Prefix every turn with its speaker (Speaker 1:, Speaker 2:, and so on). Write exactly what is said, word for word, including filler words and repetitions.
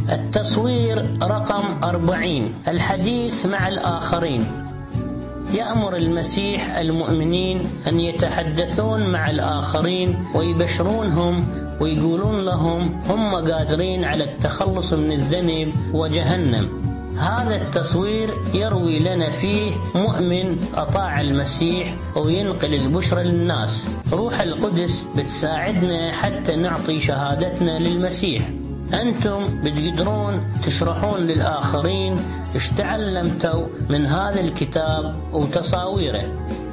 Speaker 1: التصوير رقم أربعين: الحديث مع الآخرين. يأمر المسيح المؤمنين أن يتحدثون مع الآخرين ويبشرونهم ويقولون لهم هم قادرين على التخلص من الذنب وجهنم. هذا التصوير يروي لنا فيه مؤمن أطاع المسيح وينقل البشرى للناس. روح القدس بتساعدنا حتى نعطي شهادتنا للمسيح. أنتم بتقدرون تشرحون للآخرين ايش تعلمتوا من هذا الكتاب وتصاويره.